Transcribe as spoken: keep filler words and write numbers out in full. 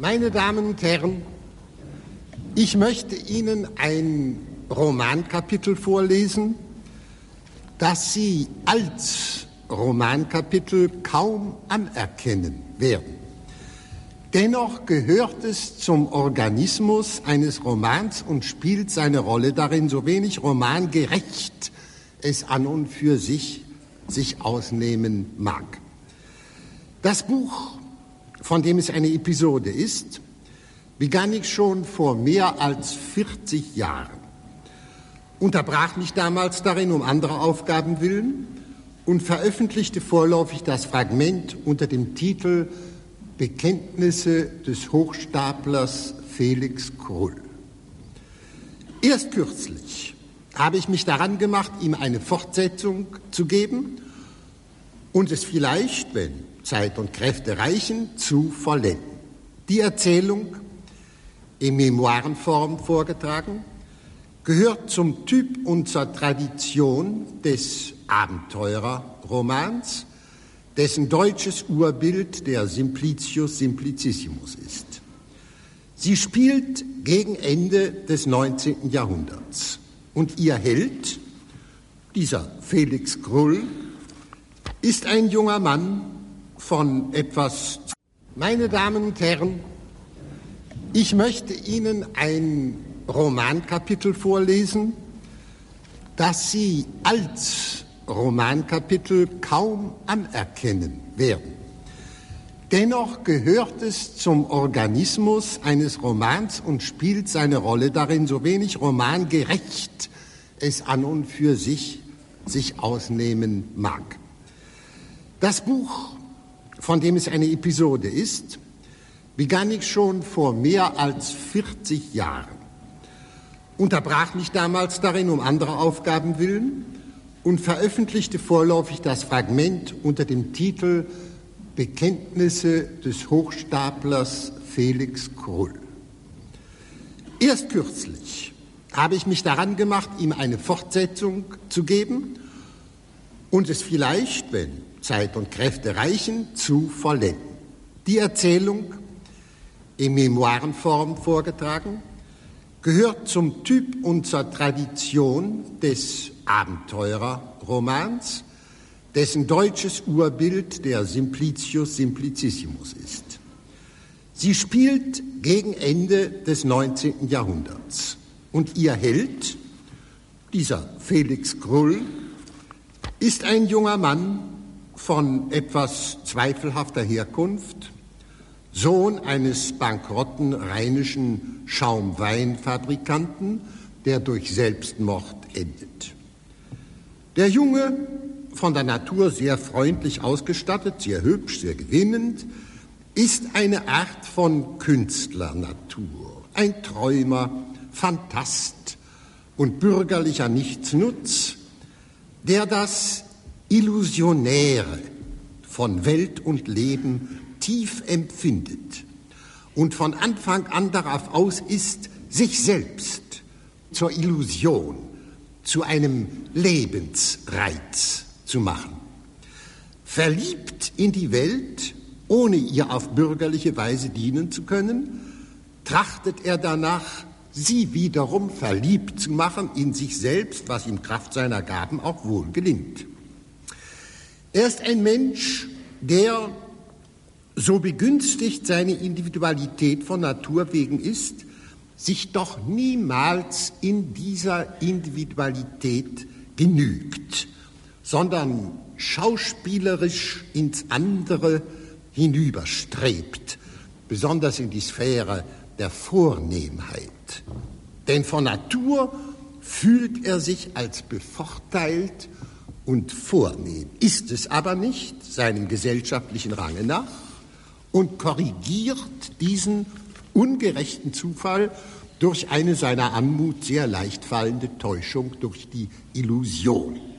Meine Damen und Herren, ich möchte Ihnen ein Romankapitel vorlesen, das Sie als Romankapitel kaum anerkennen werden. Dennoch gehört es zum Organismus eines Romans und spielt seine Rolle darin, so wenig romangerecht es an und für sich sich ausnehmen mag. Das Buch, von dem es eine Episode ist, begann ich schon vor mehr als vierzig Jahren, unterbrach mich damals darin um anderer Aufgaben willen und veröffentlichte vorläufig das Fragment unter dem Titel Bekenntnisse des Hochstaplers Felix Krull. Erst kürzlich habe ich mich daran gemacht, ihm eine Fortsetzung zu geben und es vielleicht, wenn Zeit und Kräfte reichen, zu vollenden. Die Erzählung, in Memoirenform vorgetragen, gehört zum Typ und zur Tradition des Abenteurerromans, dessen deutsches Urbild der Simplicius Simplicissimus ist. Sie spielt gegen Ende des neunzehnten Jahrhunderts und ihr Held, dieser Felix Krull, ist ein junger Mann von etwas... Meine Damen und Herren, ich möchte Ihnen ein Romankapitel vorlesen, das Sie als Romankapitel kaum anerkennen werden. Dennoch gehört es zum Organismus eines Romans und spielt seine Rolle darin, so wenig romangerecht es an und für sich sich ausnehmen mag. Das Buch, von dem es eine Episode ist, begann ich schon vor mehr als vierzig Jahren, unterbrach mich damals darin um anderer Aufgaben willen und veröffentlichte vorläufig das Fragment unter dem Titel Bekenntnisse des Hochstaplers Felix Krull. Erst kürzlich habe ich mich daran gemacht, ihm eine Fortsetzung zu geben und es vielleicht, wenn Zeit und Kräfte reichen, zu vollenden. Die Erzählung, in Memoirenform vorgetragen, gehört zum Typ und zur Tradition des Abenteurerromans, dessen deutsches Urbild der Simplicius Simplicissimus ist. Sie spielt gegen Ende des neunzehnten Jahrhunderts und ihr Held, dieser Felix Krull, ist ein junger Mann von etwas zweifelhafter Herkunft, Sohn eines bankrotten rheinischen Schaumweinfabrikanten, der durch Selbstmord endet. Der Junge, von der Natur sehr freundlich ausgestattet, sehr hübsch, sehr gewinnend, ist eine Art von Künstlernatur, ein Träumer, Phantast und bürgerlicher Nichtsnutz, der das Illusionäre von Welt und Leben tief empfindet und von Anfang an darauf aus ist, sich selbst zur Illusion, zu einem Lebensreiz zu machen. Verliebt in die Welt, ohne ihr auf bürgerliche Weise dienen zu können, trachtet er danach, sie wiederum verliebt zu machen in sich selbst, was ihm Kraft seiner Gaben auch wohl gelingt. Er ist ein Mensch, der, so begünstigt seine Individualität von Natur wegen ist, sich doch niemals in dieser Individualität genügt, sondern schauspielerisch ins andere hinüberstrebt, besonders in die Sphäre der Vornehmheit. Denn von Natur fühlt er sich als bevorteilt und vornehm, ist es aber nicht, seinem gesellschaftlichen Range nach, und korrigiert diesen ungerechten Zufall durch eine seiner Anmut sehr leicht fallende Täuschung, durch die Illusion.